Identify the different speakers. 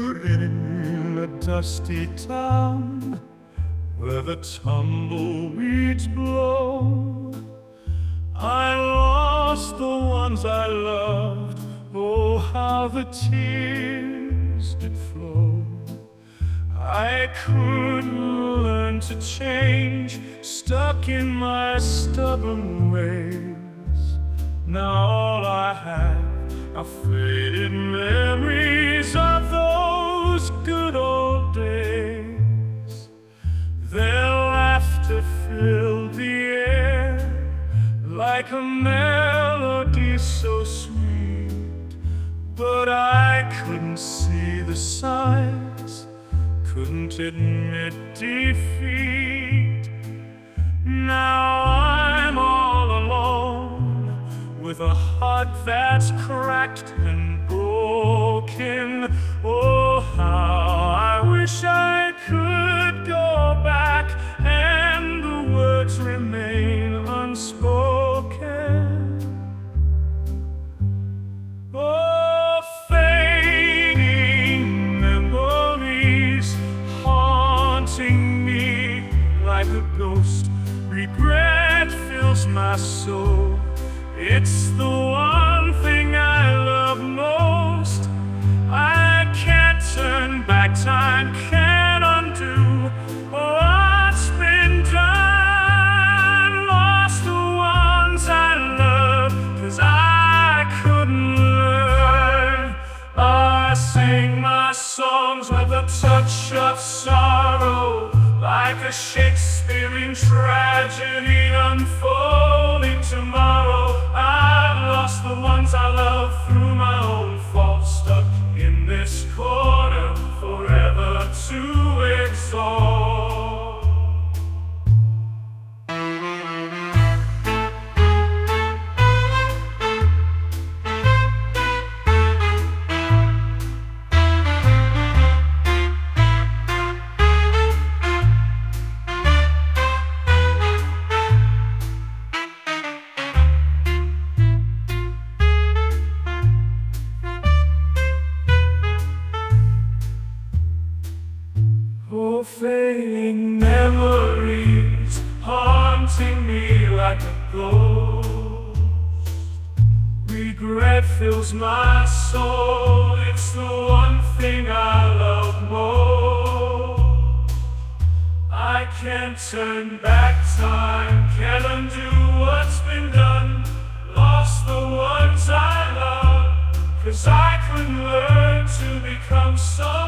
Speaker 1: in a dusty town where the tumbleweeds blow. I lost the ones I loved. Oh, how the tears did flow. I couldn't learn to change, stuck in my stubborn ways. Now all I have are faded memories of those good old days. Their laughter filled the air like a melody so sweet, but I couldn't see the signs, couldn't admit defeat. Now I'm all alone with a heart that's cracked and broken. Oh, how I wish I could go back and the words remain unspoken. Oh, fading memories haunting me like a ghost. Regret fills my soul. It's the one thing I love most. I can't turn back, time can't undo what's been done. Lost the ones I love, 'cause I couldn't learn. I sing my songs with a touch of sorrow, like a Shakespearean tragedy unfolding tomorrow. I've lost the ones I love through my own fault, stuck in this corner forever to exalt. Oh, fading memories haunting me like a ghost. Regret fills my soul. It's the one thing I love most. I can't turn back time, can't undo what's been done. Lost the ones I love, 'cause I couldn't learn to become so